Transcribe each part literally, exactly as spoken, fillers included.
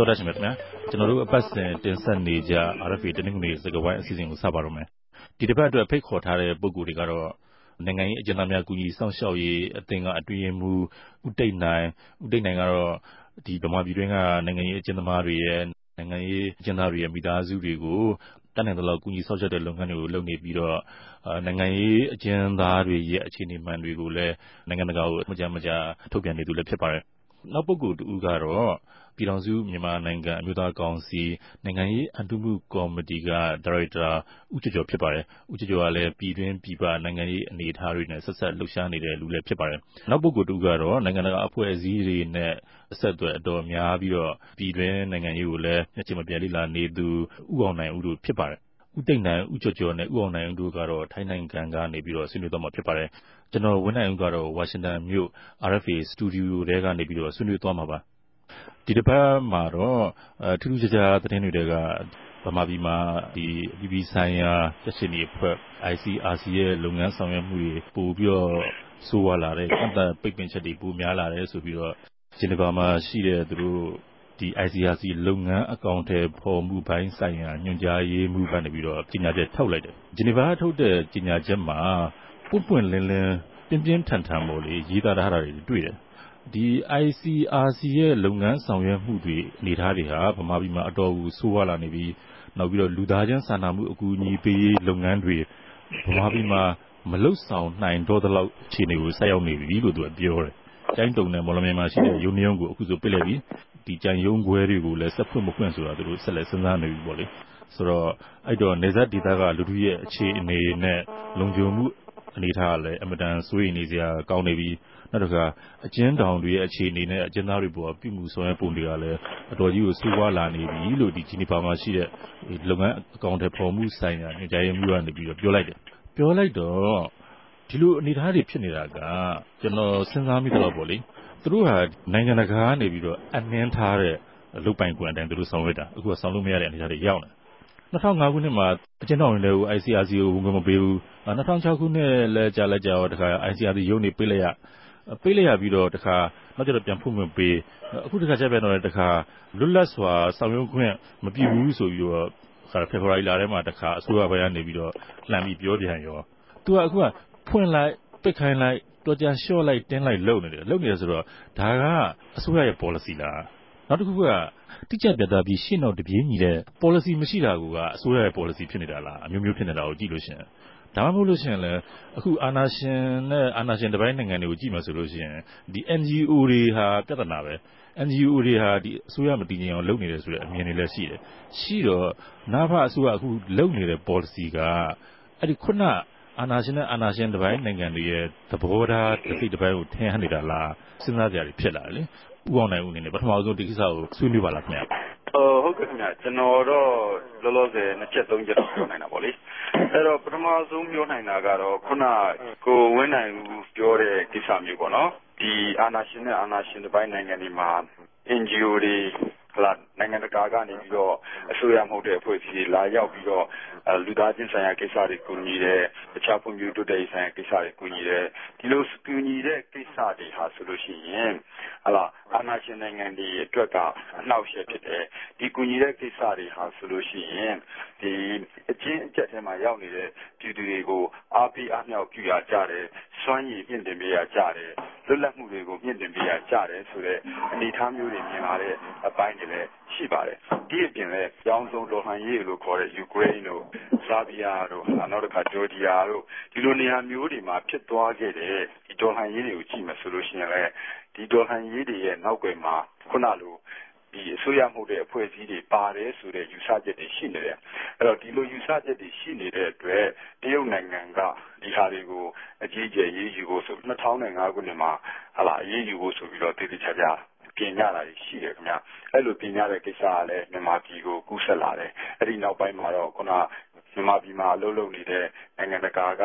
တော်တာရှင်များခင်ဗျာကျွန်တော်တို့အပတ်စဉ်တင်ဆက်နေကြ R F A တနင်္ဂနွေစကားဝိုင်းအစီအစဉ်ကိုစပါတော့မယ်ဒီတစ်ပတ်အတွက်ဖိတ်ခေါ်ထားတဲ့ပုဂ္ဂိုလ်တွေကတော့နိုင်ငံရေးအကျဉ်းသားများကူညီစောင့်ရှောက်ရေးအသင်းကအတွင်းရေးမှူးဦးတိတ်နိုင်ဦးတိတ်နိုင်ကတော့ဒီဗမာပြည်တွင်းကနိုင်ငံရေးအကျဉ်းသမားတွေရဲ့နိုင်ငံရေးအကျဉ်းသားတွေရဲ့မိသားစုတွေကိုတန်းနိုင်သလောက်ကူညီစောင့်ရှောက်တဲ့လုပ်ငန်းတွေကိုလုပ်နေပြီးတော့နိုင်ငံရေးအကျဉ်းသားတွေရဲ့အခြေအနေမှန်တွေကိုလည်းနိုင်ငံတကာကိုမကြာမကြာထုတ်ပြန်နေသူလည်းဖြစ်ပါတယ်နောက်ပုဂ္ဂိုလ်တူကတော့ပြည်ထောင်စုမြန်မာနိုင်ငံအမျိုးသားကောင်စီနိုင်ငံရေးအထူးမှုကော်မတီကဒါရိုက်တာဦးကျော်ကျော်ဖြစ်ပါတယ်ဦးကျော်ကျော်ကလည်းပြည်တွင်းပြည်ပနိုင်ငံရေးအနေအထားတွေနဲ့ဆက်ဆက်လှုပ်ရှားနေတဲ့လူလည်းဖြစ်ပါတယ်နောက်ပုဂ္ဂိုလ်တူကတော့နိုင်ငံတကာအဖွဲ့အစည်းတွေနဲ့အဆက်အသွယ်အတော်များပြီးတော့ပြည်တွင်းနိုင်ငံရေးကိုလည်းမျက်ခြေမပြတ်လေ့လာနေသူဦးအောင်နိုင်ဦးတို့ဖြစ်ပါတယ်ဦးတိတ်နိုင်ဦးကျော်ကျော်နဲ့ဦးအောင်နိုင်ဦးတို့ကတော့ထိုင်းနိုင်ငံကနေပြီးတော့ဆွေးနွေးသွားမှာဖြစ်ပါတယ်ကျွန်တော်ဝင်းနိုင်ဦးကတော့ဝါရှင်တန်မြို့ R F A စတူဒီယိုထဲကနေပြီးတော့ဆွေးနွေးသွားမှာပါဒီတစ်ပတ်မှာတော့ထူးထူးခြားခြားသတင်းတွေကဗမာပြည်မှာဒီအပြည်ပြည်ဆိုင်ရာတက်ရှင်တွေအဖွဲ့ I C R C ရဲ့လုပ်ငန်းဆောင်ရွက်မှုတွေပို့ပြီးတော့ဆိုးဝါးလာတဲ့ကန့်သတ်ပိတ်ပင်ချက်တွေပိုများလာတယ်ဆိုပြီးတော့ဂျနီဗာမှာရှိတဲ့သူတို့ဒီ I C R C လုပ်ငန်းအကောင့်ထဲပေါ်မှုပိုင်းဆိုင်ရာညွှန်ကြားရေးမှူးကနေပြီးတော့ကြေညာချက်ထုတ်လိုက်တယ်ဂျနီဗာထုတ်တဲ့ကြေညာချက်မှာပွင့်ပွင့်လင်းလင်းပြင်းပြင်းထန်ထန်ပေါ်လေရေးသားထားတာတွေတွေ့တယ်ဒီ I C R C ရဲ့လုပ်ငန်းဆောင်ရွက်မှုတွေအနေထားတွေဟာဗမာပြည်မှာအတော်ကိုဆိုးဝါးလာနေပြီးနောက်ပြီးတော့လူသားချင်းစာနာမှုအကူအညီပေးရေးလုပ်ငန်းတွေဗမာပြည်မှာမလုဆောင်နိုင်တော့တဲ့လောက်အခြေအနေကိုဆက်ရောက်နေပြီလို့သူကပြောတယ်ကျိုင်းတုံနဲ့မော်လမြိုင်မှာရှိတဲ့ရုံးရုံးကိုအခုဆိုပြစ်လိုက်ပြီဒီကျိုင်းရုံးခွဲတွေကိုလည်းဆက်ဖွင့်မဖွင့်ဆိုတာသူတို့ဆက်လက်စဉ်းစားနေပြီပေါ့လေဆိုတော့အဲ့တော့နေဆက်ဒေသကလူထုရဲ့အခြေအနေနဲ့လုံခြုံမှုအနေထားကလည်းအမတန်စိုးရိမ်နေစရာကောင်းနေပြီးနောက်တစ်ခါအကျဉ်းထောင်တွေရဲ့အခြေအနေနဲ့အကျဉ်းသားတွေပေါ်ပြုမှုဆောင်ရွက်ပုံတွေကလည်းအတော်ကြီးကိုဆိုးဝါးလာနေပြီလို့ဒီဂျီနီဗာမှာရှိတဲ့လုပ်ငန်းအကောင့်ထဲပေါ်မှုဆိုင်ရာညွှန်ကြားရေးမှူးကနေပြီးတော့ပြောလိုက်တယ်ပြောလိုက်တော့ဒီလိုအနေထားတွေဖြစ်နေတာကကျွန်တော်စဉ်းစားမိတော့ပေါ့လေသူတို့ဟာနိုင်ငံတကာကနေပြီးတော့အနှင်းထားတဲ့လုပ်ပိုင်ခွင့်အတိုင်းသူတို့ဆောင်ရွက်တာအခုကဆောင်လို့မရတဲ့အနေအထားတွေရောက်နေ၂၀၀၅ခုနှစ်မှာအကျဉ်းထောင်တွေကို I C R C ကိုဝင်ခွင့်မပေးဘူး၂၀၀၆ခုနှစ်လဲကြာလဲကြာတော့တခါ I C R C ရုံးနေပေးလိုက်ရပေးလိုက်ရပြီးတော့တခါနောက်ကျတော့ပြန်ဖွင့်ခွင့်ပေးအခုတခါကျပြန်တော့တခါလွတ်လပ်စွာဆောင်ရွက်ခွင့်မပြုဘူးဆိုပြီးတော့ဖေဖော်ဝါရီလထဲမှာတခါအစိုးရဘက်ကနေပြီးတော့လှမ်းပြီးပြောပြန်ရောသူကအခုကဖွင့်လိုက်ပိတ်ခိုင်းလိုက်တော်ကြာလျှော့လိုက်တင်းလိုက်လုပ်နေတယ်လုပ်နေတယ်ဆိုတော့ဒါကအစိုးရရဲ့ policy လားနောက်တစ်ခုကတိကျပြတ်သားပြီးရှင်းတော့တပြေးညီတဲ့ policy မရှိတာကအစိုးရရဲ့ policy ဖြစ်နေတာလားအမျိုးမျိုးဖြစ်နေတာကိုကြည့်လို့ရှိရင်ဒါမှမဟုတ်လို့ရှိရင်လည်းအခုအာဏာရှင်နဲ့အာဏာရှင်တပိုင်းနိုင်ငံတွေကိုကြည့်မှဆိုလို့ရှိရင်ဒီ N G O တွေဟာပြဿနာပဲ N G O တွေဟာဒီအစိုးရမတည်ငြိမ်အောင်လုပ်နေတယ်ဆိုတဲ့အမြင်တွေလည်းရှိတယ်ရှိတော့နာဖအစိုးရအခုလုပ်နေတဲ့ policy ကအဲ့ဒီခုနအာဏာရှင်နဲ့အာဏာရှင်တပိုင်းနိုင်ငံတွေရဲ့သဘောထားတစ်စိတ်တစ်ပိုင်းကိုထင်ဟပ်နေတာလားစဉ်းစားကြရဖြစ်လာတယ်လေဦးအောင်နိုင်ဦးအနေနဲ့ပထမဆုံးဒီကိစ္စကိုဆွေးနွေးပါလားခင်ဗျအော်ဟုတ်ကဲ့ခင်ဗျကျွန်တော်တော့လောလောဆယ်နှစ်ချက်သုံးချက်ပြောနိုင်တာပေါ့လေအဲ့တော့ပထမဆုံးပြောနိုင်တာကတော့ခုနကိုဝင်းနိုင်ဦးပြောတဲ့ကိစ္စမျိုးပေါ့နော်ဒီအာဏာရှင်နဲ့အာဏာရှင်တပိုင်းနိုင်ငံတွေမှာ N G O တွေဟလာနိုင်ငံတကာကနေပြီးတော့အစိုးရမဟုတ်တဲ့အဖွဲ့အစည်းတွေလာရောက်ပြီးတော့လူသားချင်းဆိုင်ရာကိစ္စတွေကူညီတယ်တခြားဖွံ့ဖြိုးတိုးတက်ရေးဆိုင်ရာကိစ္စတွေကူညီတယ်ဒီလိုကူညီတဲ့ကိစ္စတွေဟာဆိုလို့ရှိရင်ဟလာအာဏာရှင်နိုင်ငံတွေအတွက်ကအနှောက်အယှက်ဖြစ်တယ်ဒီကူညီတဲ့ကိစ္စတွေဟာဆိုလို့ရှိရင်ဒီအချင်းအကျက်ထဲမှာရောက်နေတဲ့ပြည်သူတွေကိုအားပေးအားမြောက်ပြုရကြတယ်စွမ်းရည်မြင့်တင်ပေးရကြတယ်လွတ်လပ်မှုတွေကိုမြင့်တင်ပေးရကြတယ်ဆိုတဲ့အနေအထားမျိုးတွေမြင်လာတဲ့အပိုင်းတွေလည်းရှိပါတယ်ဒီအပြင်လည်းကြောင်းစုံတော်လှန်ရေးလို့ခေါ်တဲ့ယူကရိန်းတို့ဆာဘီယာတို့နောက်တစ်ခါဂျော်ဂျီယာတို့ဒီလိုနေရာမျိုးတွေမှာဖြစ်သွားခဲ့တဲ့ဒီတော်လှန်ရေးတွေကိုကြည့်မှဆိုလို့ရှိရင်လည်းဒီတော်လှန်ရေးတွေရဲ့နောက်ွယ်မှာခုနလိုဒီအစိုးရမှုတဲ့အဖွဲ့အစည်းတွေပါတယ်ဆိုတဲ့ယူဆချက်တွေရှိနေတယ်အဲ့တော့ဒီလိုယူဆချက်တွေရှိနေတဲ့အတွက်တရုတ်နိုင်ငံကဒီဟာတွေကိုအကြီးအကျယ်ရေးယူဖို့ဆို၂၀၀၅ခုနှစ်မှာဟာလာရေးယူဖို့ဆိုပြီးတော့တည်တည်ချာချာပြင်ရတာရှိတယ်ခင်ဗျအဲ့လိုပြင်ရတဲ့ကိစ္စကလည်းမြန်မာပြည်ကိုကူးဆက်လာတယ်အဲ့ဒီနောက်ပိုင်းမှာတော့ခုနမြန်မာပြည်မှာအလုပ်လုပ်နေတဲ့နိုင်ငံတကာက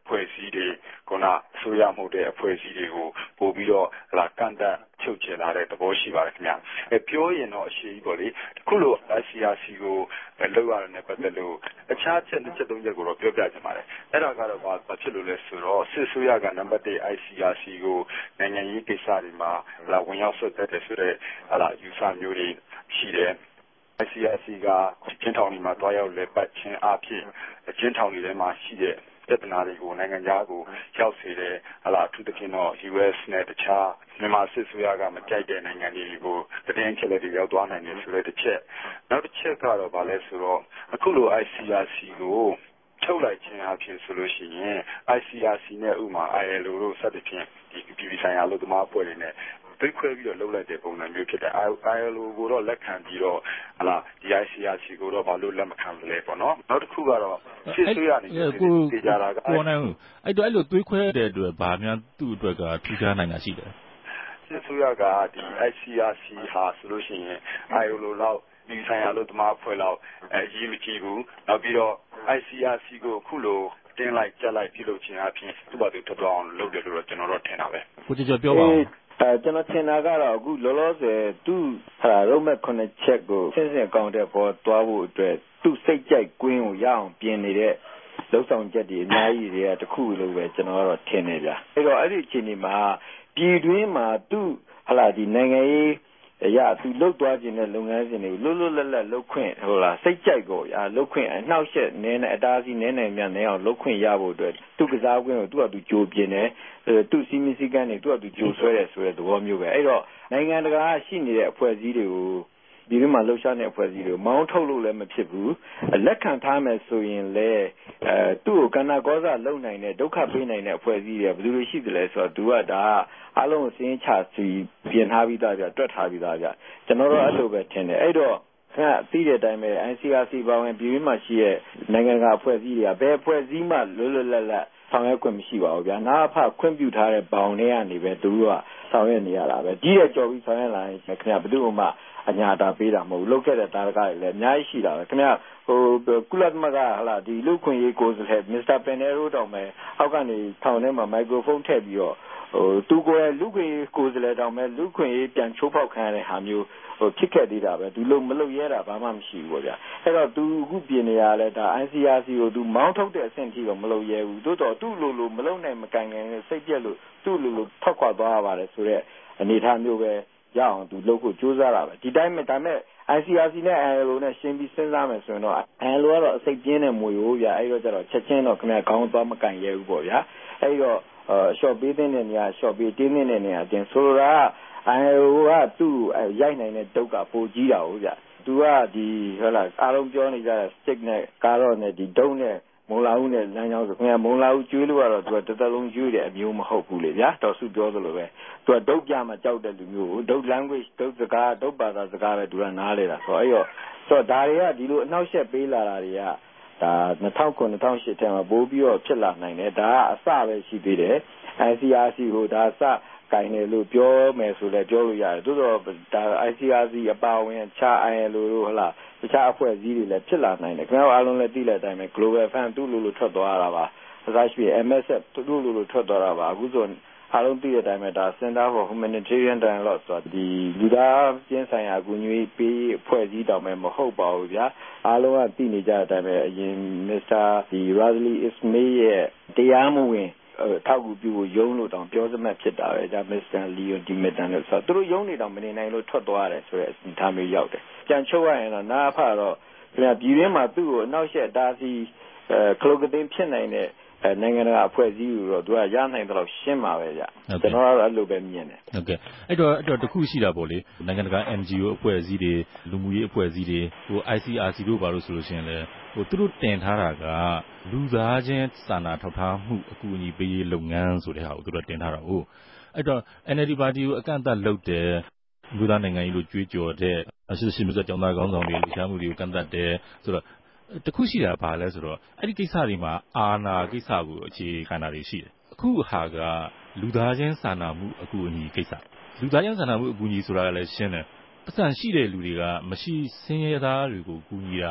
ဖွဲ့စည်းတွေခုနဆိုရမှုတဲ့အဖွဲ့အစည်းတွေကိုပို့ပြီးတော့လာကန်တာချုပ်ချယ်လာတဲ့သဘောရှိပါတယ်ခင်ဗျ။အဲပြောရင်တော့အရှိကြီးပေါ့လေခုလို I C R C ကိုလောက်ရတဲ့ပတ်သက်လို့အခြားချက်တစ်ချက်သုံးချက်ကိုတော့ပြောပြချင်ပါတယ်။အဲ့ဒါကတော့ဘာဖြစ်လို့လဲဆိုတော့စစ်ဆိုရကနံပါတ်one I C R C ကိုနိုင်ငံရေးကိစ္စတွေမှာလာဝင်ရောက်ဆွတ်သက်တဲ့ဆိုတဲ့ဟာလာယူဆမျိုးတွေရှိတယ်I C R C ကချင်းထောင်တွေမှာတွားရောက်လဲပတ်ချင်းအဖြစ်ချင်းထောင်တွေထဲမှာရှိတဲ့ပြဿနာတွေကိုနိုင်ငံခြားကိုရောက်စေတယ်ဟလာအထူးသဖြင့်တော့ U S နဲ့တခြားမြန်မာစစ်ဆိုရကမကြိုက်တဲ့နိုင်ငံတွေကိုတည်င်းချက်လက်တွေရောက်သွားနိုင်တယ်ဆိုတဲ့တစ်ချက်နောက်တစ်ချက်ကတော့ဗာလဲဆိုတော့အခုလို I C R C ကိုထုတ်လိုက်ခြင်းအဖြစ်ဆိုလို့ရှိရင် I C R C နဲ့ဥမာ I L O တို့စသဖြင့်ဒီပြည်ပဆိုင်ရာလူသမားအဖွဲ့တွေနဲ့သိခွဲပြီးတော့လှုပ်လိုက်တဲ့ပုံစံမျိုးဖြစ်တယ် I L O ကိုတော့လက်ခံပြီးတော့ဟလာဒီ I C R C ကိုတော့ဘာလို့လက်မခံလဲပေါ့နော်နောက်တစ်ခုကတော့စစ်ဆွေးရနေတယ်ဒီကြတာကကိုနိုင်အဲ့တော့အဲ့လိုတွေးခွဲတဲ့အတွက်ဘာများသူ့အတွက်ကထူးခြားနိုင်တာရှိတယ်စစ်ဆွေးရကဒီ I C R C ဟာဆိုလို့ရှိရင် I L O လောက်ဒီဆိုင်ရာလို့တမအဖွဲ့လောက်အရေးမကြီးဘူးနောက်ပြီးတော့ I C R C ကိုအခုလိုတင်းလိုက်ကြက်လိုက်ပြုလုပ်ခြင်းအပြင်သူ့ဘာသူထပ်အောင်လုပ်တယ်လို့တော့ကျွန်တော်တို့ထင်တာပဲကိုကြကြပြောပါဦးအဲကျွန်တော်ထင်တာကတော့အခုလောလောဆယ်သူ့ဟာရုံးမဲ့ခုနှစ်ချက်ကိုစဉ်းစဉ်အကောင့်တဲ့ပေါ်သွားဖို့အတွက်သူ့စိတ်ကြိုက်ကွင်းကိုရအောင်ပြင်နေတဲ့လုံဆောင်ချက်တွေအများကြီးတွေကတခုလို့ပဲကျွန်တော်ကတော့ထင်နေကြအဲ့တော့အဲ့ဒီအချိန်ဒီမှာပြည်တွင်းမှာသူ့ဟလာဒီနိုင်ငံရေးအရာသူလှုပ်သွားခြင်းတဲ့လုပ်ငန်းစဉ်တွေကိုလွတ်လွတ်လပ်လပ်လှုပ်ခွင့်ဟိုလားစိတ်ကြိုက်ကိုအာလှုပ်ခွင့်အနှောက်အယှက်နည်းနဲ့အတားအဆီးနည်းနိုင်မြန်နေအောင်လှုပ်ခွင့်ရဖို့အတွက်သူကစားခွင့်ကိုသူ့အတူကြိုပြင်းတယ်သူ့စီမီစီကန်တွေသူ့အတူကြိုဆွဲတယ်ဆိုတဲ့သဘောမျိုးပဲအဲ့တော့နိုင်ငံတကာရှိနေတဲ့အဖွဲ့အစည်းတွေကိုဒီလိုမှလှုပ်ရှားတဲ့အဖွဲ့အစည်းတွေမောင်းထုတ်လို့လည်းမဖြစ်ဘူးလက်ခံထားမယ်ဆိုရင်လည်းအဲသူ့ကိုကဏ္ဍကောစလုံနိုင်တဲ့ဒုက္ခပေးနိုင်တဲ့အဖွဲ့အစည်းတွေဘယ်လိုရှိသလဲဆိုတော့သူကဒါအလုံးစင်းချစီပြင်ထားပြီးသားပြတွက်ထားပြီးသားပြကျွန်တော်တို့အဲ့လိုပဲထင်တယ်အဲ့တော့ခင်ဗျသိတဲ့အတိုင်းပဲ I C R C ပါဝင်ပြည်တွင်းမှာရှိတဲ့နိုင်ငံတကာအဖွဲ့အစည်းတွေကဘယ်အဖွဲ့အစည်းမှလွတ်လွတ်လပ်လပ်ဆောင်ရွက်ခွင့်မရှိပါဘူးဗျာနာဖခွင့်ပြုထားတဲ့ဘောင်တွေကနေပဲသူတို့ကဆောင်ရွက်နေရတာပဲကြီးတဲ့ကြော်ပြီးဆောင်ရွက်လာရင်ခင်ဗျဘယ်သူမှအညာတာပေးတာမဟုတ်ဘူးလုပ်ခဲ့တဲ့တာရကတွေလည်းအများကြီးရှိတာပဲခင်ဗျဟိုကုလသမဂ္ဂဟလာဒီလူခွင့်ရေးကိုယ်စားလှယ်မစ္စတာပင်နယ်ရိုတောင်ပဲအောက်ကနေထောင်ထဲမှာမိုက်ခရိုဖုန်းထည့်ပြီးတော့ဟိုသူကိုယ်လူခွင့်ရေးကိုယ်စားလှယ်တောင်ပဲလူခွင့်ရေးပြန်ချိုးဖောက်ခံရတဲ့ဟာမျိုးဟိုဖြစ်ခဲ့သေးတာပဲသူလုံးမလုပ်ရဲတာဘာမှမရှိဘူးပေါ့ဗျာအဲ့တော့သူအခုပြင်နေရလဲဒါ I C R C ကိုသူမောင်းထုတ်တဲ့အဆင့်ထိတော့မလုပ်ရဲဘူးတိုးတော့သူ့လိုလိုမလုပ်နိုင်မကန်ကန်စိတ်ပြက်လို့သူ့လိုလိုထောက်ခွာသွားရပါတယ်ဆိုတော့အနေထားမျိုးပဲရအောင်သူလုပ်ဖို့ကြိုးစားတာပဲဒီတိုင်းမဲ့ဒါမဲ့ I C R C နဲ့ I L O နဲ့ရှင်းပြီးစဉ်းစားမယ်ဆိုရင်တော့ I L O ကတော့အစိတ်ပြင်းတဲ့မွေဟိုဗျာအဲ့တော့ကျတော့ချက်ချင်းတော့ခင်ဗျာခေါင်းသွားမကန်ရဲဘူးပေါ့ဗျာအဲ့တော့ရှော့ပေးတဲ့နေရာရှော့ပေးတင်းနေတဲ့နေရာအတင်ဆိုလိုတာ I L O ကသူ့ရိုက်နိုင်တဲ့ဒုက္ခပိုကြီးတာဟုတ်ဗျသူကဒီဟုတ်လားအားလုံးပြောနေကြတဲ့ stick နဲ့ကာရော့နဲ့ဒီဒုံးနဲ့မုံလာဦးနဲ့လမ်းကြောင်းဆိုခင်ဗျာမုံလာဦးကျွေးလို့ကတော့သူကတစ်သက်လုံးကျွေးတယ်အမျိုးမဟုတ်ဘူးလေဗျာတော်စုပြောသလိုပဲသူကဒုတ်ပြမှာကြောက်တဲ့လူမျိုးကိုဒုတ် language ဒုတ်စကားဒုတ်ဘာသာစကားပဲသူကနားလေတာဆိုတော့အဲ့တော့ဆိုတော့ဒါတွေကဒီလိုအနှောက်အယှက်ပေးလာတာတွေကဒါ၂၀၀၉ ၂၀၀၈ထဲမှာပိုးပြီးတော့ဖြစ်လာနိုင်တယ်ဒါကအစပဲရှိသေးတယ် I C R C ကိုဒါအစကင်တယ်လို့ပြောမယ်ဆိုလည်းပြောလို့ရတယ်သို့တော့ဒါ I C R C အပါဝင်အခြား I L O တို့ဟလားတခြားအဖွဲ့အစည်းတွေလည်းဖြစ်လာနိုင်တယ်ခင်ဗျားအားလုံးလည်းသိတဲ့အတိုင်းပဲ Global Fund သူ့လိုလိုထွက်သွားတာပါအစားရှိ M S F သူ့လိုလိုထွက်သွားတာပါအခုဆိုအားလုံးသိတဲ့အတိုင်းပဲဒါ Center for Humanitarian Dialogue ဆိုတာဒီလူသားချင်းဆိုင်ရာအကူအညီပေးအဖွဲ့အစည်းတောင်ပဲမဟုတ်ပါဘူးဗျာအားလုံးကသိနေကြတဲ့အတိုင်းပဲအရင် Mister ဒီ Razli Ismail ရဲ့တရားမဝင်ထောက်ကူပြုဖို့ရုံးလို့တောင်ပြောစမှတ်ဖြစ်တာပဲဒါ Mister Leo Dimitri လို့ဆိုတော့သူတို့ရုံးနေတောင်မနေနိုင်လို့ထွက်သွားတယ်ဆိုတဲ့အနေထားမျိုးရောက်တယ်ပြန်ချုပ်ရရင်တော့နာဖတော့ခင်ဗျာပြည်ရင်းမှာသူ့ကိုအနောက်ရှက်တားစီအဲခလုတ်ကသိန်းဖြစ်နိုင်တဲ့နိုင်ငံတကာအဖွဲ့အစည်းတွေတော့သူကရနိုင်တော့ရှင်းပါပဲဗျကျွန်တော်ကတော့အဲ့လိုပဲမြင်တယ်ဟုတ်ကဲ့အဲ့တော့အဲ့တော့တခုရှိတာပေါ့လေနိုင်ငံတကာ N G O အဖွဲ့အစည်းတွေလူမှုရေးအဖွဲ့အစည်းတွေဟို I C R C တို့ဘာလို့ဆိုလို့ရှိရင်လည်းဟိုသူတို့တင်ထားတာကလူသားချင်းစာနာထောက်ထားမှုအကူအညီပေးရေးလုပ်ငန်းဆိုတဲ့ဟာကိုသူတို့တင်ထားတာဟုတ်အဲ့တော့ N L D ပါတီကိုအကန့်အသတ်လုပ်တယ်လူသားနိုင်ငံရေးလို့ကြွေးကြော်တဲ့အရှိရှိမစကြောင်းသားကောင်းဆောင်တွေလူရှားမှုတွေကိုကန့်သတ်တယ်ဆိုတော့တခုရှိတာဘာလဲဆိုတော့အဲ့ဒီကိစ္စတွေမှာအာဏာကိစ္စကိုအခြေခံတာတွေရှိတယ်အခုဟာကလူသားချင်းစာနာမှုအကူအညီကိစ္စလူသားချင်းစာနာမှုအကူအညီဆိုတာကလည်းရှင်းတယ်ပတ်စံရှိတဲ့လူတွေကမရှိဆင်းရဲသားတွေကိုကူညီတာ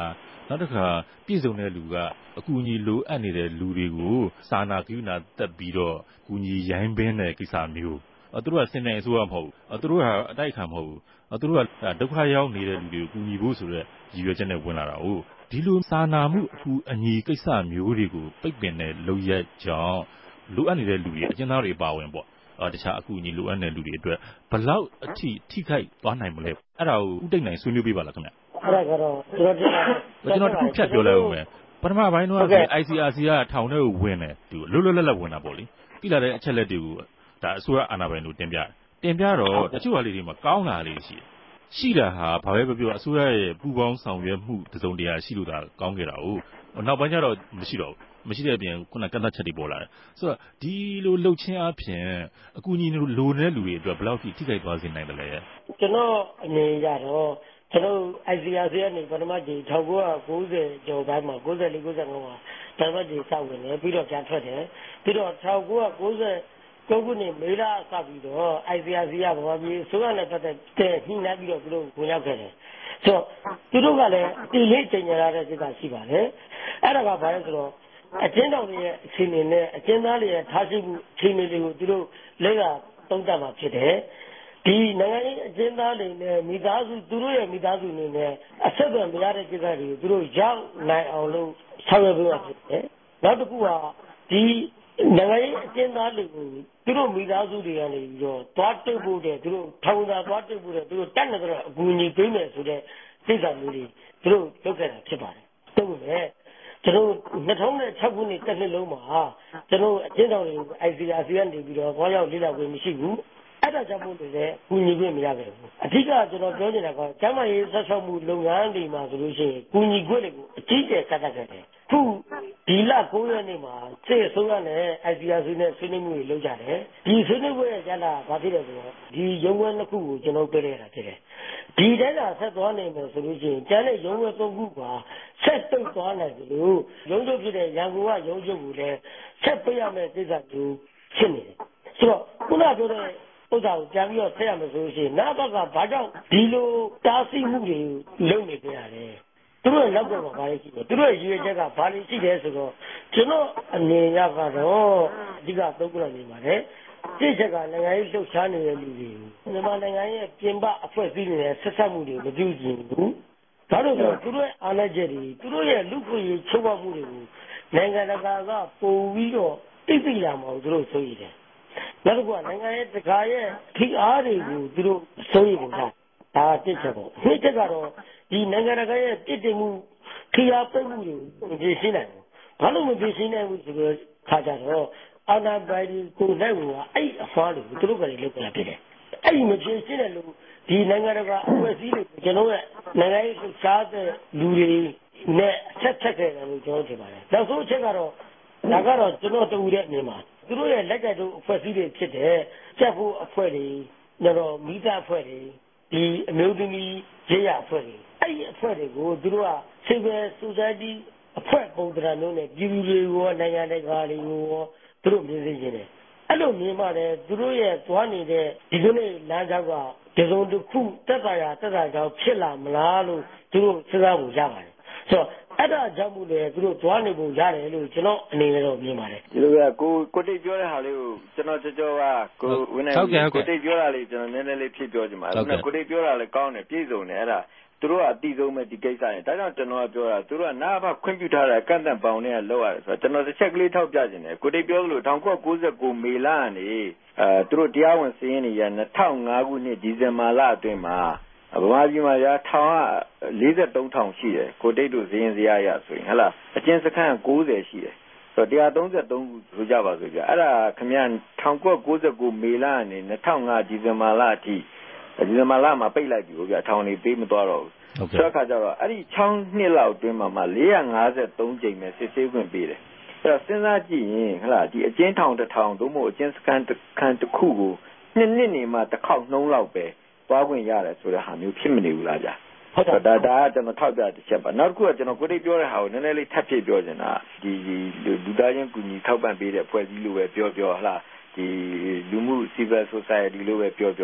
နောက်တစ်ခါပြည်စုံတဲ့လူကအကူအညီလိုအပ်နေတဲ့လူတွေကိုစာနာကရုဏာတက်ပြီးတော့ကူညီရိုင်းပင်းတဲ့ကိစ္စမျိုးသူတို့ကစင်တဲ့အစိုးရမဟုတ်ဘူးသူတို့ကအတိုက်ခံမဟုတ်ဘူးသူတို့ကဒုက္ခရောက်နေတဲ့လူတွေကိုကူညီဖို့ဆိုတဲ့ရည်ရွယ်ချက်နဲ့ဝင်လာတာ哦ဒီလိုစာနာမှုအကူအညီကိစ္စမျိုးတွေကိုပိတ်ပင်တဲ့လုပ်ရက်ကြောင့်လိုအပ်နေတဲ့လူတွေအကျဉ်းသားတွေပါဝင်ပေါ့တခြားအကူအညီလိုအပ်တဲ့လူတွေအတွက်ဘလောက်အထိထိခိုက်သွားနိုင်မလဲအဲ့ဒါကိုဥတိတ်နိုင်ဆွေးနွေးပြပါလားခင်ဗျအဲ့ဒါကတော့ကျွန်တော်ကျွန်တော်တစ်ခုဖြတ်ပြောလိုက်ဦးမယ်ပထမပိုင်းတော့ I C R C ကထောင်ထဲကိုဝင်တယ်သူလွတ်လွတ်လပ်လပ်ဝင်တာပေါ့လေပြီးလာတဲ့အချက်လက်တွေကိုဒါအစိုးရအာဏာပိုင်တို့တင်ပြတင်ပြတော့တချို့ဟာလေးတွေမှာကောင်းတာလေးရှိတယ်ရှိတာဟာဘာပဲပြောပြောအစိုးရရဲ့ပူပေါင်းဆောင်ရွက်မှုတစုံတရာရှိလို့ဒါကောင်းခဲ့တာ哦နောက်ပိုင်းကျတော့မရှိတော့ဘူးမရှိတဲ့အပြင်ခုနကန့်သတ်ချက်တွေပေါ်လာတယ်ဆိုတော့ဒီလိုလှုပ်ချင်းအပြင်အကူအညီလိုနေတဲ့လူတွေအတွက်ဘယ်လောက်ထိထိခိုက်သွားစေနိုင်တယ်လဲကျွန်တော်အနေရတော့ကျွန်တော် I C R C ကနေပထမကြီး၁၉၉၀ကျော်ပိုင်းမှာ၉၄ ၉၅မှာပထမကြီးစဝင်တယ်ပြီးတော့ပြန်ထွက်တယ်ပြီးတော့၁၉၉၉ခုနှစ်မေလစပြီးတော့ I C R C ကဗမာပြည်ဆိုရနဲ့ပတ်သက်တဲ့ညှိနှိုင်းပြီးတော့သူတို့ဝင်ရောက်ခဲ့တယ်ဆိုတော့သူတို့ကလည်းအတိလေးချိန်ရတဲ့စိတ်ကရှိပါတယ်အဲ့ဒါကဘာလဲဆိုတော့အကျဉ်းတော်တွေရဲ့အခြေအနေနဲ့အကျဉ်းသားတွေရဲ့ထားရှိမှုအခြေအနေတွေကိုသူတို့လက်ရသုံးသပ်မှာဖြစ်တယ်ဒီနိုင်ငံရေးအကျဉ်းသားတွေနဲ့မိသားစုသူတို့ရဲ့မိသားစုတွေနဲ့အဆက်အသွယ်မရတဲ့ကိစ္စတွေကိုသူတို့ရောက်နိုင်အောင်လို့ဆောင်ရွက်ပေးရဖြစ်တယ်နောက်တစ်ခုကဒီနိုင်ငံရေးအကျဉ်းသားတွေကိုသူတို့မိသားစုတွေကနေပြီးတော့သွားတိတ်ဖို့တဲ့သူတို့ထောင်သာသွားတိတ်ဖို့တဲ့သူတို့တက်နေကြတဲ့အကူအညီပေးမယ်ဆိုတဲ့စိတ်ဓာတ်မျိုးတွေသူတို့လုပ်ခဲ့တာဖြစ်ပါတယ်တုံးမယ်ကျွန်တော်၂၀၀၆ခုနှစ်တစ်နှစ်လုံးမှာကျွန်တော်အကျဉ်းတော်တွေကို I C R C ကနေပြီးတော့ဘာရောက်လေ့လာခွင့်မရှိဘူးအဲ့ဒါကြောင့်မို့လို့လည်းကူညီခွင့်မရခဲ့ဘူးအဓိကကျွန်တော်ပြောနေတာကကျန်းမာရေးဆက်ဆောက်မှုလုပ်ငန်းတွေမှာဆိုလို့ရှိရင်ကူညီခွင့်တွေကိုအကြီးအကျယ်ကတ်တက်ခဲ့တယ်ခုဒီလ၉ရက်နေ့မှာစစ်အစိုးရနဲ့ I C R C နဲ့ဆွေးနွေးမှုတွေလုပ်ကြတယ်ဒီဆွေးနွေးပွဲရဲ့ကျလာဘာဖြစ်လဲဆိုတော့ဒီရုံးဝဲနှစ်ခုကိုကျွန်တော်ပြရတာဖြစ်တယ်ဒီတဲကဆက်သွားနိုင်မယ်ဆိုလို့ရှိရင်ကျန်တဲ့ရုံးဝဲသုံးခုကဆက်တုတ်သွားနိုင်တယ်လို့ရုံးချုပ်ဖြစ်တဲ့ရန်ကုန်ကရုံးချုပ်ကိုလည်းဆက်ပြရမယ်ကိစ္စမျိုးဖြစ်နေတယ်ဆိုတော့ခုနပြောတဲ့ဥစ္စာကိုကြံပြီးတော့ဆက်ရမယ်ဆိုလို့ရှိရင်နာဘကဘာကြောင့်ဒီလိုတားဆီးမှုတွေလုပ်နေကြရတယ်သူတို့လောက်တော့ဘာလဲရှိတယ်သူတို့ရဲ့ရည်ရွယ်ချက်ကဘာလို့ရှိတယ်ဆိုတော့ကျွန်တော်အနေရကတော့အဓိကသုံးခုလောက်နေပါတယ်ဒီချက်ကနိုင်ငံရေးလှုပ်ရှားနေတဲ့လူတွေမြန်မာနိုင်ငံရဲ့ပြင်ပအဖွဲ့အစည်းတွေနဲ့ဆက်ဆက်မှုတွေမပြုကျင်ဘူးဒါတို့ဆိုသူတို့ရဲ့အားနည်းချက်တွေသူတို့ရဲ့လူ့ခွင့်ရေးချိုးဖောက်မှုတွေကိုနိုင်ငံတကာကပုံပြီးတော့သိသိလာမှာသူတို့ဆိုရတယ်နောက်တစ်ခုကနိုင်ငံရဲ့တကာရဲ့ထိအားတွေကိုသူတို့စိုးရိမ်နေတာဒါတစ်ချက်ပေါ့နှစ်ချက်ကတော့ဒီနိုင်ငံတကာရဲ့တည်တည်မှုထိအားပိတ်မှုတွေကိုမပြေရှင်းနိုင်ဘူးဘာလို့မပြေရှင်းနိုင်ဘူးဆိုတော့ခါကြတော့အာဏာပိုင်ကိုနိုင်ကအဲ့အဖွားတွေကိုသူတို့ကလည်းလုပ်ကြတာဖြစ်တယ်အဲ့ဒီမပြေရှင်းတဲ့လူဒီနိုင်ငံတကာအဖွဲ့အစည်းတွေကျွန်တော်ရဲ့နိုင်ငံရေးလှုပ်ရှားတဲ့လူတွေနဲ့ဆက်ဆက်ခဲ့တယ်လို့ကျွန်တော်ထင်ပါတယ်နောက်ဆုံးအချက်ကတော့ဒါကတော့ကျွန်တော်တူတဲ့အနေမှာသူတို့ရဲ့လက်ကတူအဖွဲ့အစည်းတွေဖြစ်တဲ့စက်ဖို့အဖွဲ့တွေညတော့မိသားအဖွဲ့တွေဒီအမျိုးသမီးရေးရအဖွဲ့တွေအဲ့ဒီအဖွဲ့တွေကိုသူတို့က Civil Society အဖွဲ့ပုံသဏ္ဍာန်မျိုးနဲ့ပြည်သူတွေကိုနိုင်ငံတကာတွေကိုသူတို့မြင်သိနေတယ်အဲ့လိုမြင်မှလည်းသူတို့ရဲ့သွားနေတဲ့ဒီလိုနဲ့လမ်းကြောင်းကဒီစုံတစ်ခုတက်တာရတက်တာကြောင့်ဖြစ်လာမလားလို့သူတို့စဉ်းစားဖို့ရပါတယ်ဆိုတော့အဲ့ဒါကြောင့်မို့လေသူတို့သွားနေဖို့ရတယ်လို့ကျွန်တော်အနေနဲ့တော့မြင်ပါတယ်ဒီလိုကကိုကိုတိတ်ပြောတဲ့ဟာလေးကိုကျွန်တော်ကြောကြောကကိုဝင်းနေကိုတိတ်ပြောတာလေးကျွန်တော်နည်းနည်းလေးဖြည့်ပြောချင်ပါတယ်ခုနကိုတိတ်ပြောတာလည်းကောင်းတယ်ပြည့်စုံတယ်အဲ့ဒါသူတို့ကအတိဆုံးပဲဒီကိစ္စနဲ့ဒါကြောင့်ကျွန်တော်ကပြောတာသူတို့ကနာဘခွင့်ပြုထားတဲ့ကန့်တန့်ပေါင်နဲ့လောက်ရတယ်ဆိုတော့ကျွန်တော်တစ်ချက်ကလေးထောက်ပြခြင်းတယ်ကိုတိတ်ပြောလို့၁၉၉၉မေလကနေအဲသူတို့တရားဝင်စည်ရင်းနေရ၂၀၀၅ခုနှစ်ဒီဇင်ဘာလအတွင်းမှာဗမာပြည်မှာရာထောင်က၄၃ထောင်ရှိတယ်ကိုတိတ်တို့စည်ရင်စရာရဆိုရင်ဟဲ့လားအကျဉ်းစခန်း၉၀ရှိတယ်ဆိုတော့၁၃၃ခုဆိုကြပါဆိုကြအဲ့ဒါခင်ဗျ၁၉၉၉မေလကနေ၂၀၀၅ဒီဇင်ဘာလအထိဒီဇင်ဘာလမှာပိတ်လိုက်ပြီဗျာထောင်နေပေးမသွားတော့ဘူးဆိုတော့ခါကျတော့အဲ့ဒီ၆နှစ်လောက်အတွင်းမှာမှ၄၅၃ကြိမ်ပဲစစ်ဆေးခွင့်ပေးတယ်အဲ့တော့စဉ်းစားကြည့်ရင်ဟဲ့လားဒီအကျဉ်းထောင်တစ်ထောင်သို့မဟုတ်အကျဉ်းစခန်းတစ်ခန်းတစ်ခုကိုနှစ်နှစ်နေမှတစ်ခေါက်နှုံးလောက်ပဲသွားခွင့်ရတယ်ဆိုတဲ့ဟာမျိုးဖြစ်မနေဘူးလားဗျာဟုတ်တယ်ဒါဒါကကျွန်တော်ထောက်ပြတစ်ချက်ပါနောက်တစ်ခုကကျွန်တော်ကိုတိတ်ပြောတဲ့ဟာကိုနည်းနည်းလေးထပ်ဖြည့်ပြောချင်တာဒီလူသားချင်းကူညီထောက်ပံ့ပေးတဲ့ဖွဲ့စည်းလိုပဲပြောပြောဟလားဒီလူမှု civil society လို့ပဲပြောပြောဒ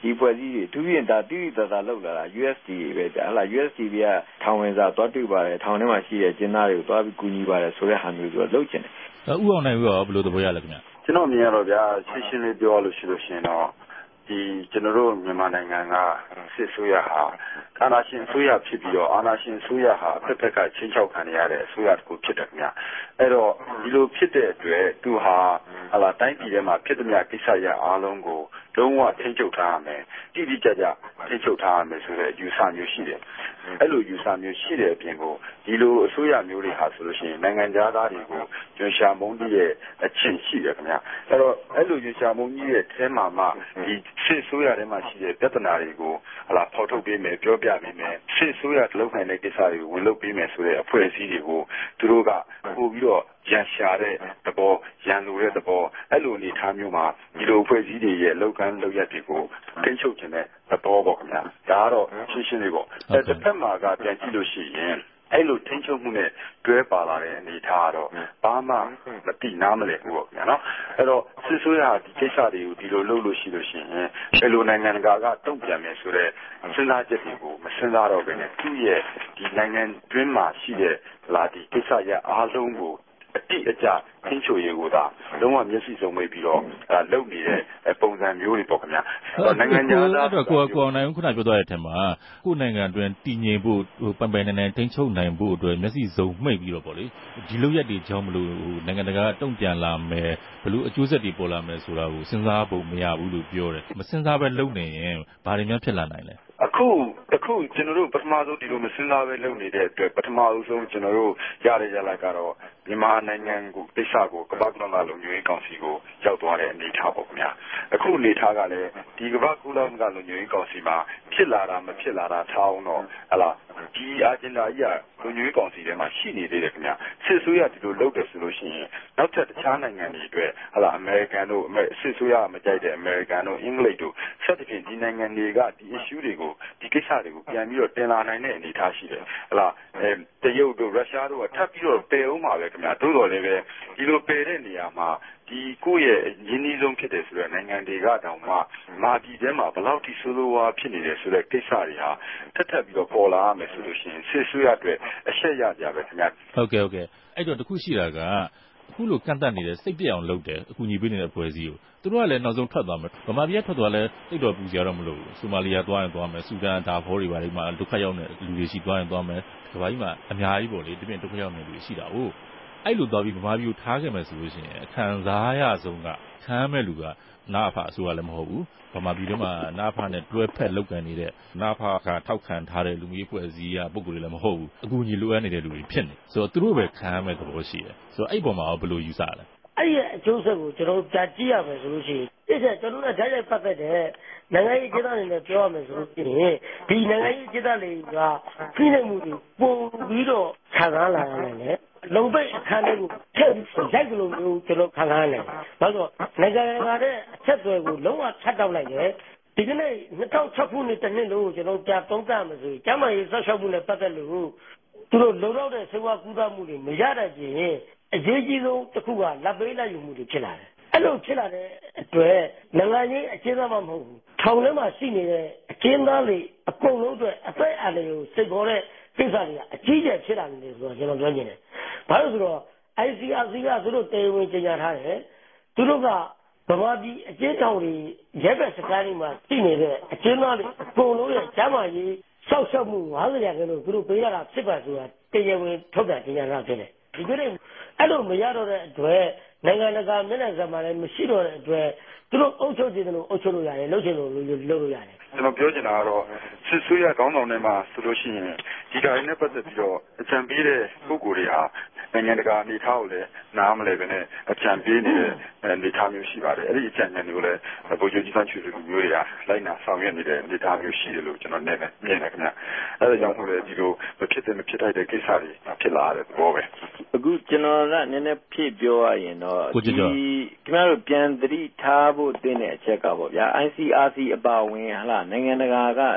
ဒီဖွဲ့စည်းတွေသူပြင်ဒါတိတိတသာလောက်လာတာ U S D ပဲကြာဟလား U S D ကထောင်ဝင်စာသွားတွေ့ပါတယ်ထောင်ထဲမှာရှိတဲ့ကျင်းသားတွေကိုသွားပြီးကူညီပါတယ်ဆိုတဲ့ဟာမျိုးဆိုတော့လုပ်ချင်တယ်ဥအောင်နိုင်ဦးရောဘယ်လိုသဘောရလဲခင်ဗျကျွန်တော်မြင်ရတော့ဗျာရှင်းရှင်းလေးပြောလို့ရှိလို့ရှိရင်တော့ဒီကျွန်တော်တို့မြန်မာနိုင်ငံကစစ်ဆိုးရဟာအာဏာရှင်ဆိုးရဖြစ်ပြီးတော့အာဏာရှင်ဆိုးရဟာဖက်ဖက်ကချင်းချောက်ခံရတဲ့အဆိုးရတစ်ခုဖြစ်တယ်ခင်ဗျအဲ့တော့ဒီလိုဖြစ်တဲ့အတွက်သူဟာဟလာတိုင်းပြည်ထဲမှာဖြစ်သမျှကိစ္စရအားလုံးကိုလုံးဝထိန်းချုပ်ထားရမယ်တိတိကျကျထိန်းချုပ်ထားရမယ်ဆိုတဲ့ယူဆမျိုးရှိတယ်အဲ့လိုယူဆမျိုးရှိတဲ့အပြင်ကိုဒီလိုအစိုးရမျိုးတွေဟာဆိုလို့ရှိရင်နိုင်ငံသားတွေကိုကျွမ်းရှာမုန်းရဲ့အချင်းရှိတယ်ခင်ဗျအဲ့တော့အဲ့လိုကျွမ်းရှာမုန်းကြီးရဲ့အဲမှာမှဒီစစ်ဆိုးရထဲမှာရှိတဲ့ပြဿနာတွေကိုဟလာဖော်ထုတ်ပေးမယ်ပြောပြပေးမယ်စစ်ဆိုးရလုပ်နိုင်တဲ့ကိစ္စတွေကိုဝင်လုပ်ပေးမယ်ဆိုတဲ့အဖွဲ့အစည်းတွေကိုသူတို့ကပို့ပြီးတော့ရန်ရှာတဲ့သဘောရန်လိုတဲ့သဘောအဲ့လိုအနေထားမျိုးမှာဒီလိုအဖွဲ့အစည်းတွေရဲ့လောက်ကမ်းလုပ်ရက်တွေကိုထိန်းချုပ်ခြင်းနဲ့သဘောပေါ့ခင်ဗျာဒါကတော့ရှင်းရှင်းလေးပေါ့အဲ့တစ်ဖက်မှာကပြန်ကြည့်လို့ရှိရင်အဲ့လိုထိန်းချုပ်မှုနဲ့တွဲပါလာတဲ့အနေထားကတော့ဘာမှမတိနားမလဲဘူးပေါ့ခင်ဗျာနော်အဲ့တော့စစ်ဆိုးရဒီကိစ္စတွေကိုဒီလိုလုပ်လို့ရှိလို့ရှိရင်ဘယ်လိုနိုင်ငံတကာကတုံ့ပြန်မယ်ဆိုတော့စဉ်းစားချက်တွေကိုမစဉ်းစားတော့ဘဲနဲ့သူ့ရဲ့ဒီနိုင်ငံတွင်းမှာရှိတဲ့လာဒီကိစ္စရအားလုံးကိုအတိအကျသင်ချိုရေးကိုသာလုံးဝမျက်စိစုံမိပြီးတော့အဲလုပ်နေတဲ့ပုံစံမျိုးတွေပေါ့ခင်ဗျာနိုင်ငံသားအတွက်ကိုကိုအောင်နိုင်ခုနပြောသွားတဲ့အထက်မှာကိုနိုင်ငံအတွင်းတည်ငြိမ်ဖို့ပန်ပန်နေနေထိန်းချုပ်နိုင်ဖို့အတွက်မျက်စိစုံမိပြီးတော့ပေါ့လေဒီလိုရက်တွေကြောင့်မလို့နိုင်ငံတကာတုံ့ပြန်လာမယ်ဘလို့အကျိုးဆက်တွေပေါ်လာမယ်ဆိုတာကိုစဉ်းစားဖို့မရဘူးလို့ပြောတယ်မစဉ်းစားပဲလုပ်နေရင်ဘာတွေများဖြစ်လာနိုင်လဲအခုအခုကျွန်တော်တို့ပထမဆုံးဒီလိုမစဉ်းစားပဲလုပ်နေတဲ့အတွက်ပထမဆုံးကျွန်တော်တို့ရရရလိုက်ကတော့မြန်မာနိုင်ငံကိုတိစ္ဆာကိုကမ္ဘာ့ကုလသမဂ္ဂလုံခြုံရေးကောင်စီကိုရောက်သွားတဲ့အနေအထားပေါ့ခင်ဗျာအခုအနေအထားကလည်းဒီကမ္ဘာ့ကုလသမဂ္ဂလုံခြုံရေးကောင်စီမှာဖြစ်လာတာမဖြစ်လာတာထားအောင်တော့ဟလာဒီအာဂျင်ဒါကြီးကလုံခြုံရေးကောင်စီထဲမှာရှိနေသေးတယ်ခင်ဗျာစစ်ဆိုးရဒီလိုလုပ်တယ်ဆိုလို့ရှိရင်နောက်ထပ်တခြားနိုင်ငံတွေအတွက်ဟလာအမေရိကန်တို့စစ်ဆိုးရမကြိုက်တဲ့အမေရိကန်တို့အင်္ဂလိပ်တို့ဆက်တဲ့ဒီနိုင်ငံတွေကဒီ issue တွေကိုဒီကိစ္စတွေကိုပြန်ပြီးတော့တင်လာနိုင်တဲ့အနေအထားရှိတယ်ဟလာအဲတရုတ်တို့ရုရှားတို့ကထပ်ပြီးတော့ပယ်အောင်ပါပဲခင်ဗျာသို့တော်လည်းပဲဒီလိုပယ်တဲ့နေရာမှာဒီကိုယ့်ရဲ့ရင်းနှီးဆုံးဖြစ်တယ်ဆိုတဲ့နိုင်ငံတွေကတောင်မှမာပြည်ထဲမှာဘယ်လောက်ထိဆိုးဆိုးဝါးဖြစ်နေတယ်ဆိုတဲ့ကိစ္စတွေဟာထပ်ထပ်ပြီးတော့ပေါ်လာရမယ်ဆိုလို့ရှိရင်စစ်ဆွေးရအတွက်အရှက်ရကြပဲခင်ဗျာဟုတ်ကဲ့ဟုတ်ကဲ့အဲ့တော့တခုရှိတာကအခုလိုကန့်တတ်နေတဲ့စိတ်ပြည့်အောင်လုပ်တယ်အခုညီပေးနေတဲ့ဖွဲ့စည်းကိုသူတို့ကလည်းနောက်ဆုံးထွက်သွားမယ်ဗမာပြည်ကထွက်သွားလဲတိတ်တော်ပူစရာတော့မလိုဘူးဆိုမာလီယာသွားရင်သွားမယ်ဆူဒန်ဒါဖောတွေပါလိမ့်မှာဒုက္ခရောက်နေတဲ့လူတွေရှိသွားရင်သွားမယ်ကမ္ဘာကြီးမှာအများကြီးပေါ့လေဒီပြင်ဒုက္ခရောက်နေလူတွေရှိတာဟုတ်အဲ့လိုသွားပြီးဗမာပြည်ကိုထားခဲ့မယ်ဆိုလို့ရှိရင်အခံစားရဆုံးကခံရမဲ့လူကနာဖအစိုးရလည်းမဟုတ်ဘူးဗမာပြည်ထဲမှာနာဖနဲ့တွဲဖက်လောက်ကန်နေတဲ့နာဖကထောက်ခံထားတဲ့လူမျိုးဖွဲ့စည်းရပုံကိုယ်တွေလည်းမဟုတ်ဘူးအကူအညီလိုအပ်နေတဲ့လူတွေဖြစ်နေဆိုတော့သူတို့ပဲခံရမဲ့သဘောရှိတယ်ဆိုတော့အဲ့ပေါ်မှာဘယ်လိုယူဆလဲအဲ့ဒီအကျိုးဆက်ကိုကျွန်တော်ကြားကြည့်ရမယ်ဆိုလို့ရှိရင်ဒီချက်ကျွန်တော်တို့ဓာတ်ရိုက်ပတ်သက်တဲ့နိုင်ငံရေးဒေသတွေနဲ့ပြောရမယ်ဆိုလို့ရှိရင်ဒီနိုင်ငံရေးဒေသတွေကဖိနှိပ်မှုတွေပုံပြီးတော့ခံစားလာရနိုင်တယ်လုံပိတ်အခန်းလေးကိုထည့်ပြီးရိုက်ကလေးမျိုးကျွန်တော်ခံစားရတယ်။ဘာလို့နိုင်ငံတကာတဲ့အချက်တွေကိုလုံးဝထပ်တောက်လိုက်တယ်ဒီကနေ့၂၀၀၆ခုနှစ်တနှစ်လုံးကိုကျွန်တော်ကြားသုံးသပ်မှဆိုရင်ကျမကြီးဆက်ရှောက်မှုနဲ့ပတ်သက်လို့သူတို့လုံလောက်တဲ့ဆေးဝါးကူးသမှုတွေမရတဲ့ပြင်အရေးကြီးဆုံးတစ်ခုကလက်ပေးလက်ယူမှုတွေဖြစ်လာတယ်။အဲ့လိုဖြစ်လာတဲ့အတွက်နိုင်ငံရေးအကျဉ်းသားမှမဟုတ်ဘူး။ထောင်ထဲမှာရှိနေတဲ့အကျဉ်းသားတွေအကုန်လုံးအတွက်အသက်အန္တရာယ်ကိုစိတ်ပေါ်တဲ့ကိစ္စတွေကအကြီးကျယ်ဖြစ်လာနေတယ်ဆိုတော့ကျွန်တော်ပြောချင်တယ်။ဘာလို့ဆိုတော့ I C R C ကသူတို့တေဝင်ကြေညာထားတယ်။သူတို့ကဗမာပြည်အကျဉ်းထောင်တွေရဲဘက်စခန်းတွေမှာရှိနေတဲ့အကျဉ်းသားတွေအကုန်လုံးရဲ့ကျန်းမာရေးစောင့်ရှောက်မှု၅၀ရာခိုင်နှုန်းသူတို့ပေးရတာဖြစ်ပါဆိုတာတရားဝင်ထုတ်ပြန်ကြေညာထားတယ်။ဒီကနေ့အဲ့လိုမရတော့တဲ့အတွက်နိုင်ငံတကာမျက်နှာစာမှာလည်းမရှိတော့တဲ့အတွက်သူတို့အုပ်ချုပ်ခြင်းတို့အုပ်ချုပ်လို့ရတယ်လုပ်ချင်လို့လုပ်လို့ရတယ်ကျွန်တော်ပြောချင်တာကတော့စစ်ဆွေးရကောင်းဆောင်တွေမှာဆိုလို့ရှိရင်ဒီကနေ့နဲ့ပတ်သက်ပြီးတော့အကြံပေးတဲ့ပုဂ္ဂိုလ်တွေဟာနိုင်ငံတကာအနေထားကိုလည်းနားမလဲပဲနဲ့အကြံပေးနေတဲ့အနေထားမျိုးရှိပါတယ်အဲ့ဒီအကြံဉာဏ်တွေကိုလည်းဗိုလ်ချုပ်ကြီးစန်းချူလူမျိုးတွေကလိုက်နာဆောင်ရွက်နေတဲ့အနေထားမျိုးရှိတယ်လို့ကျွန်တော်နဲ့မြင်တယ်ခင်ဗျအဲ့ဒါကြောင့်မို့လဲဒီလိုမဖြစ်တဲ့မဖြစ်ထိုက်တဲ့ကိစ္စတွေဖြစ်လာတဲ့သဘောပဲအခုကျွန်တော်ကနည်းနည်းဖြည့်ပြောရရင်တော့ဒီခင်ဗျားတို့ပြန်သတိထားဖို့တင်တဲ့အချက်ကပေါ့ဗျာ I C R C အပါဝင်ဟလာနိုင်ငံတကာက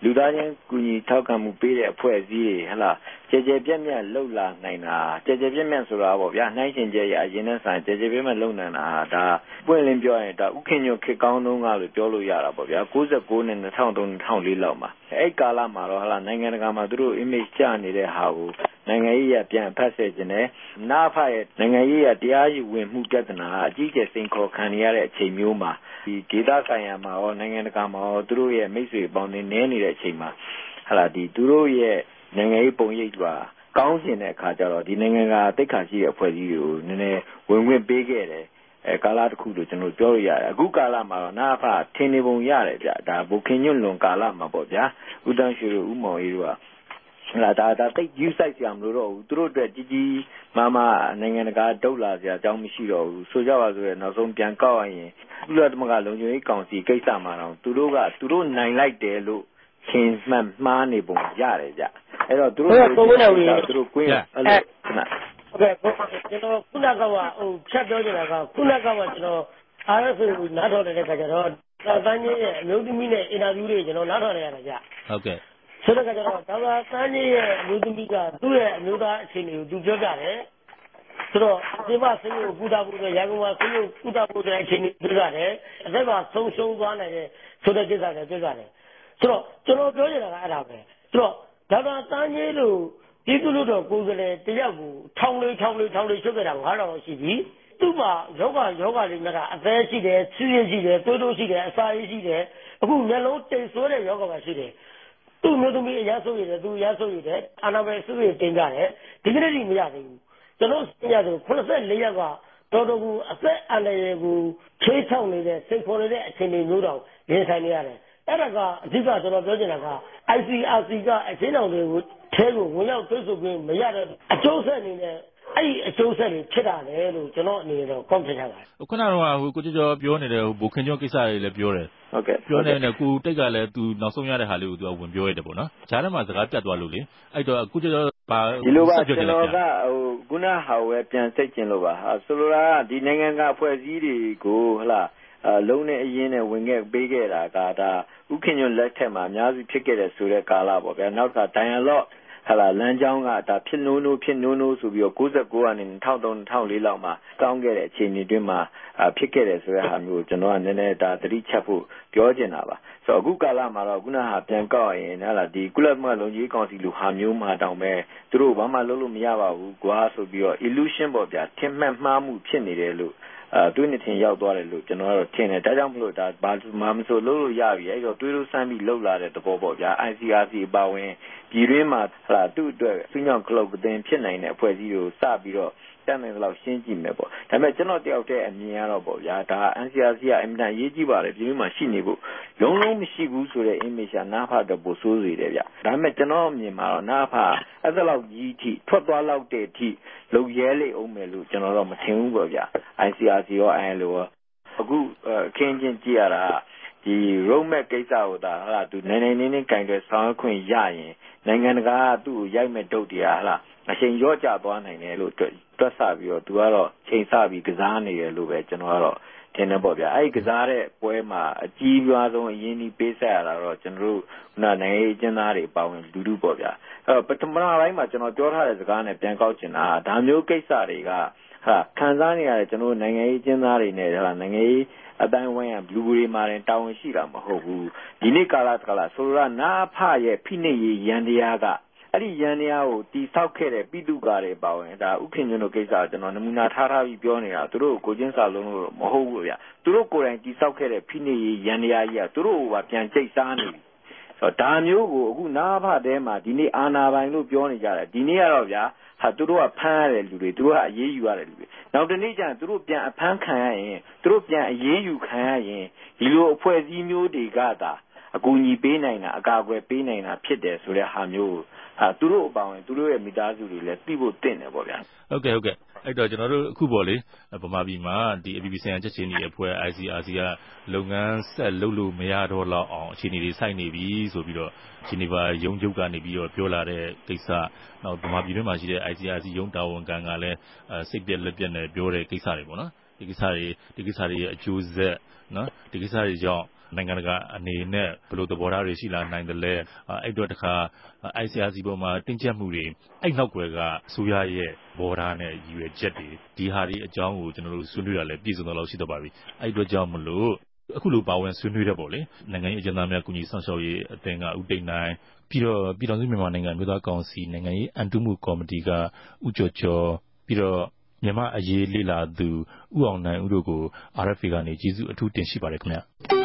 လူသားချင်းကူညီထောက်ခံမှုပေးတဲ့အဖွဲ့အစည်းတွေဟလာကြည်ကြဲပြန့်ပြန့်လှုပ်လာနိုင်တာကြည်ကြဲပြန့်ပြန့်ဆိုတာပေါ့ဗျာနှိုင်းရှင်ကျဲရအရင်နဲ့ဆိုင်ကြည်ကြဲပြန့်ပြန့်လှုပ်နိုင်တာဒါပွင့်လင်းပြောရင်ဒါဥခင်ညွတ်ခေကောင်းတုန်းကလို့ပြောလို့ရတာပေါ့ဗျာ၉၉နဲ့၂၀၀၃ ၂၀၀၄လောက်မှာအဲ့ကာလမှာတော့ဟလာနိုင်ငံတကာမှာသူတို့ image ကျနေတဲ့ဟာကိုနိုင်ငံရေးရပြန်ဖတ်ဆက်ခြင်းနဲ့နာဖရဲ့နိုင်ငံရေးရတရားယူဝင်မှုပြဿနာအကြီးကျယ်စိန်ခေါ်ခံရတဲ့အချိန်မျိုးမှာဒီဒေသဆိုင်ရာမှာရောနိုင်ငံတကာမှာရောသူတို့ရဲ့မိတ်ဆွေပေါင်းနေနေနေတဲ့အချိန်မှာဟလာဒီသူတို့ရဲ့နိုင်ငံရေးပုံရိပ်ကကောင်းကျင်တဲ့အခါကျတော့ဒီနိုင်ငံကတိတ်ခါရှိတဲ့အဖွဲ့အစည်းတွေကိုနည်းနည်းဝင်ဝင်ပေးခဲ့တယ်အဲကာလတစ်ခုလို့ကျွန်တော်ပြောရရတယ်အခုကာလမှာတော့နာဖထင်းနေပုံရတယ်ဗျဒါဘုခင်ညွန့်လွန်ကာလမှာပေါ့ဗျာဦးတန်းရွှေတို့ဦးမောင်အေးတို့ကလာဒါဒါတိတ်ယူဆိုင်ကြမလို့တော့ဘူးသူတို့အတွက်ကြီးကြီးမားမားနိုင်ငံတကာဒုတ်လာစရာအကြောင်းမရှိတော့ဘူးဆိုကြပါဆိုရင်နောက်ဆုံးပြန်ကောက်ရရင်ကုလသမဂ္ဂလုံခြုံရေးကောင်စီကိစ္စမှာတော့သူတို့ကသူတို့နိုင်လိုက်တယ်လို့ခင်မှန်မှားနေပုံရတယ်ကြအဲ့တော့သူတို့သူတို့ကွင်းအဲ့လိုခဏဟုတ်ကဲ့ကျွန်တော်ခုနကကဟိုချက်ပြောနေတာကခုနကကကျွန်တော်အားရဆိုနားထောင်နေတဲ့ခါကျတော့သာတန်းကြီးရဲ့အမျိုးသမီးနဲ့အင်တာဗျူးတွေကျွန်တော်နားထောင်နေရတာကြဟုတ်ကဲ့ဆိုတော့ကျတော့ဒေါက်တာသန်းကြီးရဲ့အမျိုးသမီးကသူ့ရဲ့အမျိုးသားအခြေအနေကိုသူပြောပြတယ်ဆိုတော့ဒီမှာဆင်းရဲကုသဖို့ရန်ကုန်မှာဆင်းရဲကုသဖို့တဲ့အခြေအနေပြောပြတယ်အသက်မှာဆုံးရှုံးသွားနိုင်တဲ့ဆိုတဲ့ကိစ္စတွေပြောပြတယ်ဆိုတော့ကျွန်တော်ပြောနေတာကအဲ့ဒါပဲဆိုတော့ဒေါက်တာသန်းကြီးတို့ဒီကုလို့တော့ကိုယ်ကလေးတယောက်ကိုထောင်လေးထောင်လေးထောင်လေးချုပ်ခဲ့တာငါးတော်ရှိပြီသူ့မှာယောဂယောဂလေးများတာအသက်ရှိတယ်ဆင်းရဲရှိတယ်တိုးတိုးရှိတယ်အစာရည်ရှိတယ်အခုမျက်လုံးတိမ်ဆိုးတဲ့ယောဂပါရှိတယ်သူ့မျိုးသမီးအရဆိုးရတယ်သူရဆိုးရတယ်အာနာပဲစုရတင်ကြတယ်ဒီကနေ့ဒီမရသေးဘူးကျွန်တော်စင်ရဆိုခုနစ်ဆယ့်လေးရက်ကတော်တော်ကိုအသက်အန္တရာယ်ကိုချေးချောင်းနေတဲ့စိတ်ဖော်နေတဲ့အခြေအနေမျိုးတောင်ရင်ဆိုင်နေရတယ်အဲ့ဒါကအဓိကကျွန်တော်ပြောချင်တာက I C R C ကအချင်းတော်တွေကိုထဲကိုဝင်ရောက်သွေးစုပ်ပြီးမရတဲ့အကျိုးဆက်အနေနဲ့အဲ့ဒီအကျိုးဆက်တွေဖြစ်တာလေလို့ကျွန်တော်အနေနဲ့တော့ကောက်ချက်ချပါတယ်ခုနကတော့ဟိုကိုကျော်ကျော်ပြောနေတဲ့ဟိုဘိုခင်ကျော်ကိစ္စတွေလည်းပြောတယ်ဟုတ်ကဲ့ပြောနေတယ်ကိုတိတ်ကလည်းသူနောက်ဆုံးရတဲ့ဟာလေးကိုသူကဝင်ပြောရတယ်ပေါ့နော်ဂျားထဲမှာစကားပြတ်သွားလို့လေအဲ့တော့ကိုကျော်ကျော်ဘာဒီလိုပါကျွန်တော်ကဟိုခုနဟာဝဲပြန်စိတ်ကျင်လို့ပါဆိုလိုတာဒီနိုင်ငံကအဖွဲ့အစည်းတွေကိုဟလာအလုံးနဲ့အရင်နဲ့ဝင်ခဲ့ပေးခဲ့တာကဒါဥခင်ညွန့်လက်ထက်မှာအများစုဖြစ်ခဲ့တဲ့ဆိုတဲ့ကာလပေါ့ဗျာနောက်က dialogue ဟလာလမ်းကြောင်းကဒါဖြစ်နိုးနိုးဖြစ်နိုးနိုးဆိုပြီးတော့၉၉ကနေ၂၀၀၃ ၂၀၀၄လောက်မှာကောင်းခဲ့တဲ့အခြေအနေတွင်းမှာဖြစ်ခဲ့တယ်ဆိုတဲ့ဟာမျိုးကျွန်တော်ကနည်းနည်းဒါသတိချက်ဖို့ပြောချင်တာပါဆိုတော့အခုကာလမှာတော့ခုနဟာပြန်ကောက်ရင်ဟလာဒီကုလသမဂ္ဂလုံခြုံရေးကောင်စီလိုဟာမျိုးမှာတောင်ပဲသူတို့ဘာမှလုပ်လို့မရပါဘူးကွာဆိုပြီးတော့ illusion ပေါ့ဗျာထင်မှတ်မှားမှုဖြစ်နေတယ်လို့အဲတွင်းနေထင်ရောက်သွားတယ်လို့ကျွန်တော်ကတော့ထင်တယ်ဒါကြောင့်မလို့ဒါဘာမှမဆိုလုပ်လို့ရပြီအဲ့တော့တွေးလို့စမ်းပြီးလှုပ်လာတဲ့သဘောပေါ့ဗျာ I C R C အပါဝင်ပြည်တွင်းမှာဟလာသူ့အတွက်ဆွေးနွေးကလုတ်အသင်းဖြစ်နိုင်တဲ့အဖွဲ့အစည်းတွေကိုစပြီးတော့တတ်နိုင်တော့ရှင်းကြည့်မယ်ပေါ့ဒါပေမဲ့ကျွန်တော်တယောက်တည်းအမြင်ရတော့ပေါ့ဗျာဒါ N C R C ကအင်မတန်ရေးကြည့်ပါတယ်ပြည်တွင်းမှာရှိနေဖို့လုံးလုံးမရှိဘူးဆိုတဲ့ image ကနာဖတ်တော့ပိုဆိုးစေတယ်ဗျဒါပေမဲ့ကျွန်တော်အမြင်မှာတော့နာဖတ်အဲ့ဒါလောက်ကြီးထိထွက်သွားလောက်တဲ့အထိလုံရဲလိမ့်အောင်မယ်လို့ကျွန်တော်တော့မထင်ဘူးပေါ့ဗျာ I C R C ရော I L O ရောအခုအခင်းချင်းကြည့်ရတာဒီ roadmap ကိစ္စကိုဒါဟာသူနိုင်နိုင်နေနေကင်တွေဆောင်ခွင့်ရရင်နိုင်ငံတကာကသူ့ကိုရိုက်မဲ့တုတ်တရားဟလားအချိန်ရော့ကျသွားနိုင်တယ်လို့တွက်ဆပြီးတော့သူကတော့ချိန်ဆပြီးကစားနေတယ်လို့ပဲကျွန်တော်ကတော့ထင်တယ်ပေါ့ဗျာအဲ့ဒီကစားတဲ့ပွဲမှာအကြီးပွားဆုံးအရင်းကြီးပေးဆက်ရတာတော့ကျွန်တော်တို့ခုနနိုင်ငံရေးအကျဉ်းသားတွေပါဝင်လူလူပေါ့ဗျာအဲ့တော့ပထမပိုင်းမှာကျွန်တော်ပြောထားတဲ့စကားနဲ့ပြန်ကောက်ချင်တာဒါမျိုးကိစ္စတွေကဟာခံစားနေရတဲ့ကျွန်တော်နိုင်ငံရေးအကျဉ်းသားတွေနဲ့ဟာနိုင်ငံရေးအတိုင်းဝိုင်းကလူတွေမှာတင်တာဝန်ရှိတာမဟုတ်ဘူးဒီနေ့ကာလကလာဆိုတော့နာဖရဲ့ဖိနှိပ်ရေးရန်တရားကအဲ့ဒီရန်တရားကိုတီဆောက်ခဲ့တဲ့ပြည်သူကားတွေပါဝင်ဒါဥခင်ညွန့်တို့ကိစ္စကျွန်တော်နမူနာထားထားပြီးပြောနေတာသူတို့ကိုချင်းစာလုံးလို့မဟုတ်ဘူးဗျသူတို့ကိုယ်တိုင်တီဆောက်ခဲ့တဲ့ဖိနှိပ်ရေးရန်တရားကြီးကသူတို့ကပြန်ကျိတ်စားနေပြီဆိုတော့ဒါမျိုးကိုအခုနာဖတဲမှာဒီနေ့အာနာပိုင်လို့ပြောနေကြတယ်ဒီနေ့ကတော့ဗျာဟာသူတို့ကဖမ်းရတဲ့လူတွေသူတို့ကအရေးယူရတဲ့လူတွေနောက်တနေ့ကျရင်သူတို့ပြန်အဖမ်းခံရရင်သူတို့ပြန်အရေးယူခံရရင်ဒီလိုအဖွဲ့အစည်းမျိုးတွေကသာအကူအညီပေးနိုင်တာအကာအကွယ်ပေးနိုင်တာဖြစ်တယ်ဆိုတဲ့ဟာမျိုးဟာသူတို့အပေါင်းသူတို့ရဲ့မိသားစုတွေလည်းသိဖို့တင့်တယ်ပေါ့ဗျာဟုတ်ကဲ့ဟုတ်ကဲ့အဲ့တော့ကျွန်တော်တို့အခုပေါ့လေဗမာပြည်မှာဒီ A P P ဆိုင်ရာချက်ချင်းဒီအဖွဲ့ I C R C ကလုပ်ငန်းဆက်လုပ်လို့မရတော့လောက်အောင်အခြေအနေတွေစိုက်နေပြီဆိုပြီးတော့ဂျီနီဗာရုံးချုပ်ကနေပြီးတော့ပြောလာတဲ့ကိစ္စနောက်ဗမာပြည်တွင်းမှာရှိတဲ့ I C R C ရုံးတာဝန်ခံကလည်းစိတ်ပြက်လက်ပြက်နဲ့ပြောတဲ့ကိစ္စတွေပေါ့နော်ဒီကိစ္စတွေဒီကိစ္စတွေရဲ့အကျိုးဆက်နော်ဒီကိစ္စတွေကြောင့်နိုင်ငံတကာအနေနဲ့ဘယ်လိုသဘောထားတွေရှိလာနိုင်တယ်လဲအဲ့တော့တခါ I C R C ပေါ်မှာတင်းကျပ်မှုတွေအဲ့နောက်ွယ်ကအစိုးရရဲ့ဘော်ဒါနဲ့ရည်ရွယ်ချက်တွေဒီဟာတွေအကြောင်းကိုကျွန်တော်တို့ဆွေးနွေးရလဲပြည်စုံတော့ရှိတော့ပါပြီအဲ့အတွက်ကြောင့်မလို့အခုလိုပါဝင်ဆွေးနွေးတဲ့ပေါ့လေနိုင်ငံရေးအကျဉ်းသားများကူညီဆောင်ရှောက်ရေးအသင်းကဦးတိတ်နိုင်ပြီးတော့ပြည်တော်စုမြန်မာနိုင်ငံမျိုးသားကောင်စီနိုင်ငံရေးအန်တုမှုကော်မတီကဦးကျော်ကျော်ပြီးတော့မြန်မာအရေးလေ့လာသူဦးအောင်နိုင်ဦးတို့ကို R F A ကနေကျေးဇူးအထူးတင်ရှိပါတယ်ခင်ဗျ